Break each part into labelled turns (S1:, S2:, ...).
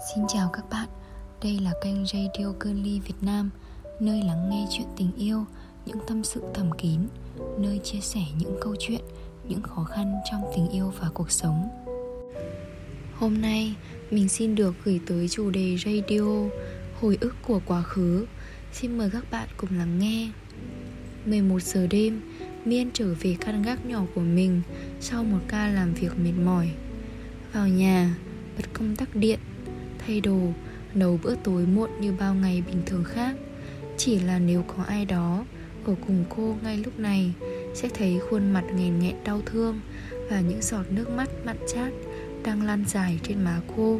S1: Xin chào các bạn, đây là kênh Radio Girly Việt Nam, nơi lắng nghe chuyện tình yêu, những tâm sự thầm kín, nơi chia sẻ những câu chuyện, những khó khăn trong tình yêu và cuộc sống. Hôm nay, mình xin được gửi tới chủ đề radio, hồi ức của quá khứ. Xin mời các bạn cùng lắng nghe. 11 giờ đêm, Miên trở về căn gác nhỏ của mình sau một ca làm việc mệt mỏi. Vào nhà, bật công tắc điện, thay đồ, nấu bữa tối muộn như bao ngày bình thường khác. Chỉ là nếu có ai đó ở cùng cô ngay lúc này, sẽ thấy khuôn mặt nghèn nghẹn đau thương và những giọt nước mắt mặn chát đang lan dài trên má cô.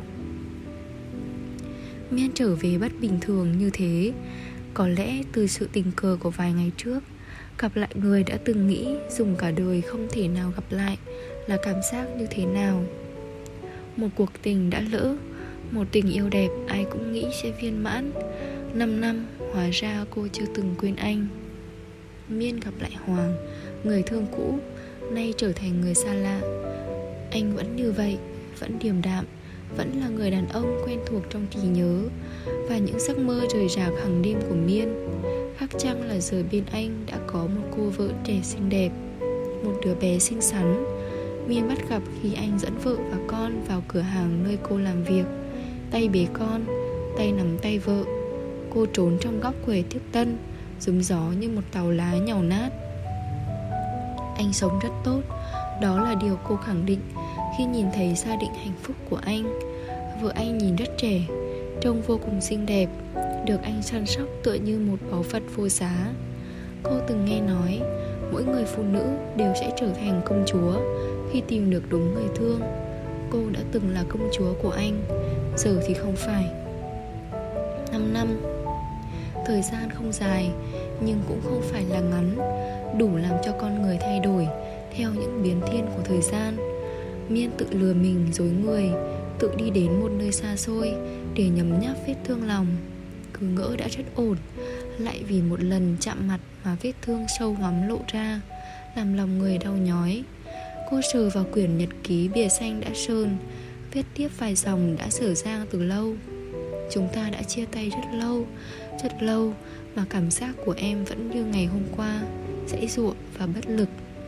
S1: Miên trở về bất bình thường như thế, có lẽ từ sự tình cờ của vài ngày trước. Gặp lại người đã từng nghĩ dùng cả đời không thể nào gặp lại là cảm giác như thế nào. Một cuộc tình đã lỡ, một tình yêu đẹp ai cũng nghĩ sẽ viên mãn. 5 năm, hóa ra cô chưa từng quên anh. Miên gặp lại Hoàng, người thương cũ, nay trở thành người xa lạ. Anh vẫn như vậy, vẫn điềm đạm, vẫn là người đàn ông quen thuộc trong trí nhớ và những giấc mơ rời rạc hàng đêm của Miên. Khác chăng là giờ bên anh đã có một cô vợ trẻ xinh đẹp, một đứa bé xinh xắn. Miên bắt gặp khi anh dẫn vợ và con vào cửa hàng nơi cô làm việc, tay bế con, tay nắm tay vợ. Cô trốn trong góc quầy tiếp tân, rúm gió như một tàu lá nhàu nát. Anh sống rất tốt, đó là điều cô khẳng định khi nhìn thấy gia đình hạnh phúc của anh. Vợ anh nhìn rất trẻ, trông vô cùng xinh đẹp, được anh săn sóc tựa như một báu vật vô giá. Cô từng nghe nói mỗi người phụ nữ đều sẽ trở thành công chúa khi tìm được đúng người thương. Cô đã từng là công chúa của anh, giờ thì không phải. 5 năm, thời gian không dài nhưng cũng không phải là ngắn, đủ làm cho con người thay đổi theo những biến thiên của thời gian. Miên tự lừa mình dối người, tự đi đến một nơi xa xôi để nhấm nháp vết thương lòng. Cứ ngỡ đã rất ổn, lại vì một lần chạm mặt mà vết thương sâu hoắm lộ ra, làm lòng người đau nhói. Cô sờ vào quyển nhật ký bìa xanh đã sơn, viết tiếp vài dòng đã dở dang từ lâu. Chúng ta đã chia tay rất lâu mà cảm giác của em vẫn như ngày hôm qua, giãy giụa và bất lực.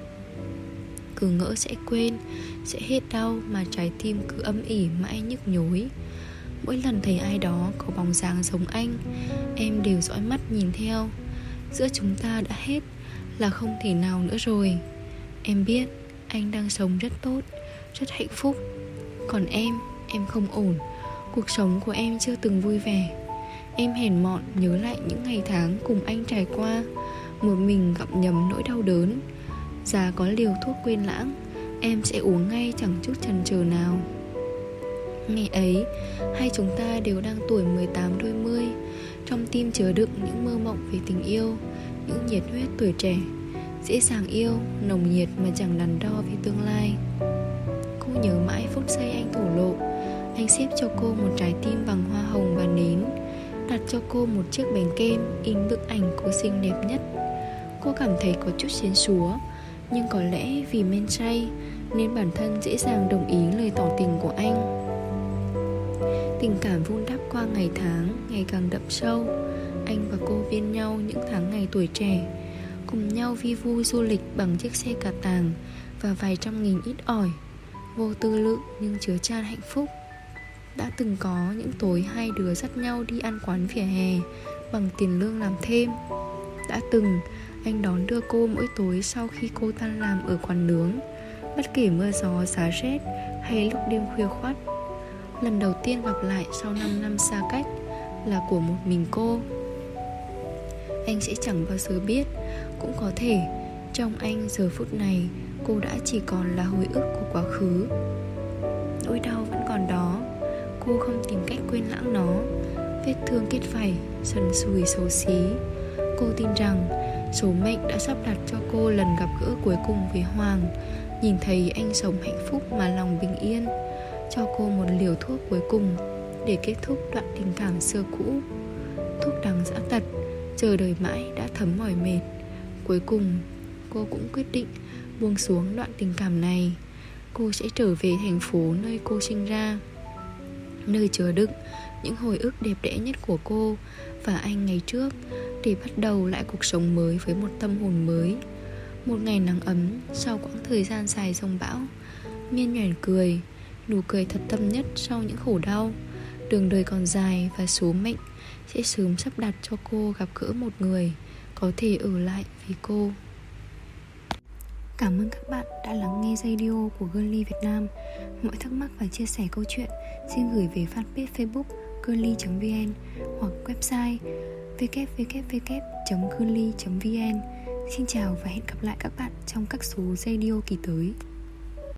S1: Cứ ngỡ sẽ quên, sẽ hết đau mà trái tim cứ âm ỉ mãi nhức nhối. Mỗi lần thấy ai đó có bóng dáng giống anh, em đều dõi mắt nhìn theo. Giữa chúng ta đã hết, là không thể nào nữa rồi. Em biết anh đang sống rất tốt, rất hạnh phúc. Còn em không ổn. Cuộc sống của em chưa từng vui vẻ. Em hèn mọn nhớ lại những ngày tháng cùng anh trải qua, một mình gặm nhấm nỗi đau đớn. Giá có liều thuốc quên lãng, em sẽ uống ngay chẳng chút chần chừ nào. Ngày ấy, hai chúng ta đều đang tuổi 18 đôi mươi, trong tim chứa đựng những mơ mộng về tình yêu, những nhiệt huyết tuổi trẻ, dễ dàng yêu, nồng nhiệt mà chẳng đắn đo về tương lai. Cô nhớ mãi phút giây anh thổ lộ. Anh xếp cho cô một trái tim bằng hoa hồng và nến, đặt cho cô một chiếc bánh kem in bức ảnh cô xinh đẹp nhất. Cô cảm thấy có chút xến xúa, nhưng có lẽ vì men say nên bản thân dễ dàng đồng ý lời tỏ tình của anh. Tình cảm vun đắp qua ngày tháng ngày càng đậm sâu. Anh và cô bên nhau những tháng ngày tuổi trẻ, cùng nhau vi vu du lịch bằng chiếc xe cà tàng và vài trăm nghìn ít ỏi, vô tư lự nhưng chứa chan hạnh phúc. Đã từng có những tối hai đứa dắt nhau đi ăn quán vỉa hè bằng tiền lương làm thêm. Đã từng anh đón đưa cô mỗi tối sau khi cô tan làm ở quán nướng, bất kể mưa gió giá rét hay lúc đêm khuya khoắt. Lần đầu tiên gặp lại sau 5 năm xa cách là của một mình cô. Anh sẽ chẳng bao giờ biết, cũng có thể trong anh giờ phút này cô đã chỉ còn là hồi ức của quá khứ. Nỗi đau vẫn còn đó, cô không tìm cách quên lãng nó. Vết thương kết vảy, sần sùi xấu xí. Cô tin rằng số mệnh đã sắp đặt cho cô lần gặp gỡ cuối cùng với Hoàng, nhìn thấy anh sống hạnh phúc mà lòng bình yên, cho cô một liều thuốc cuối cùng để kết thúc đoạn tình cảm xưa cũ. Thuốc đắng dã tật, chờ đợi mãi đã thấm mỏi mệt. Cuối cùng cô cũng quyết định buông xuống đoạn tình cảm này. Cô sẽ trở về thành phố nơi cô sinh ra. nơi chứa đựng những hồi ức đẹp đẽ nhất của cô và anh ngày trước, để bắt đầu lại cuộc sống mới với một tâm hồn mới. Một ngày nắng ấm sau quãng thời gian dài giông bão. Miên nhoẻn cười, nụ cười thật tâm nhất sau những khổ đau. Đường đời còn dài và số mệnh sẽ sớm sắp đặt cho cô gặp gỡ một người có thể ở lại vì cô. Cảm ơn các bạn đã lắng nghe radio của Girly Việt Nam. Mọi thắc mắc và chia sẻ câu chuyện xin gửi về fanpage Facebook girly.vn hoặc website www.girly.vn. Xin chào và hẹn gặp lại các bạn trong các số radio kỳ tới.